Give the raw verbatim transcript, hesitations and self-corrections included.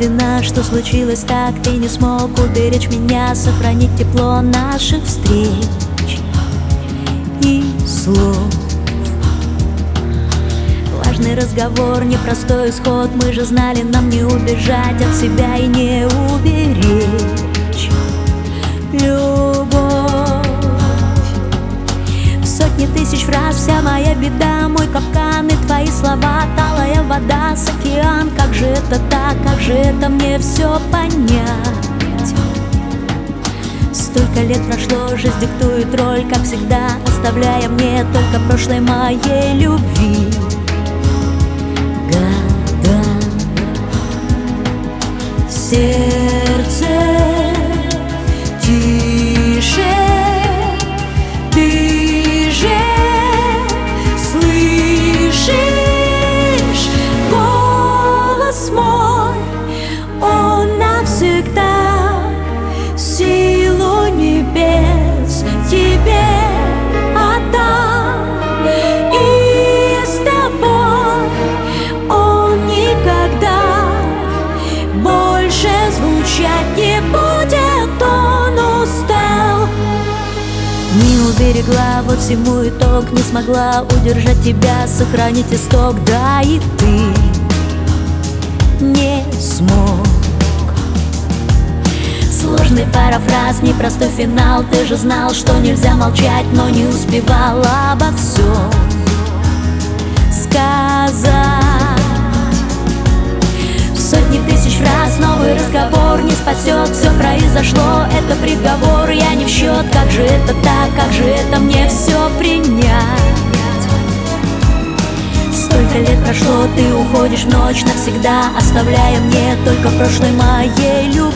вина, что случилось так. Ты не смог уберечь меня, сохранить тепло наших встреч и слов. Важный разговор, непростой исход. Мы же знали, нам не убежать от себя и не уберечь любовь. В сотни тысяч фраз вся моя беда, мой капкан и твои слова, талая вода с океан. Как же это так, как же это мне все понять? Столько лет прошло, жизнь диктует роль, как всегда, оставляя мне только прошлой моей любви года. Сердце тише, ты же слышишь голос мой, он навсегда силу небес тебе отдам, и с тобой он никогда больше звучать не будет, он устал. Не уберегла, вот всему итог, не смогла удержать тебя, сохранить исток, да и ты не смог. Сложный парафраз, непростой финал. Ты же знал, что нельзя молчать, но не успевал обо всем сказать. В сотни тысяч фраз новый разговор не спасет. Все произошло, это приговор, я не в счет. Как же это так, как же это мне все принять? Столько лет прошло, ты уходишь в ночь навсегда, оставляя мне только прошлой моей любви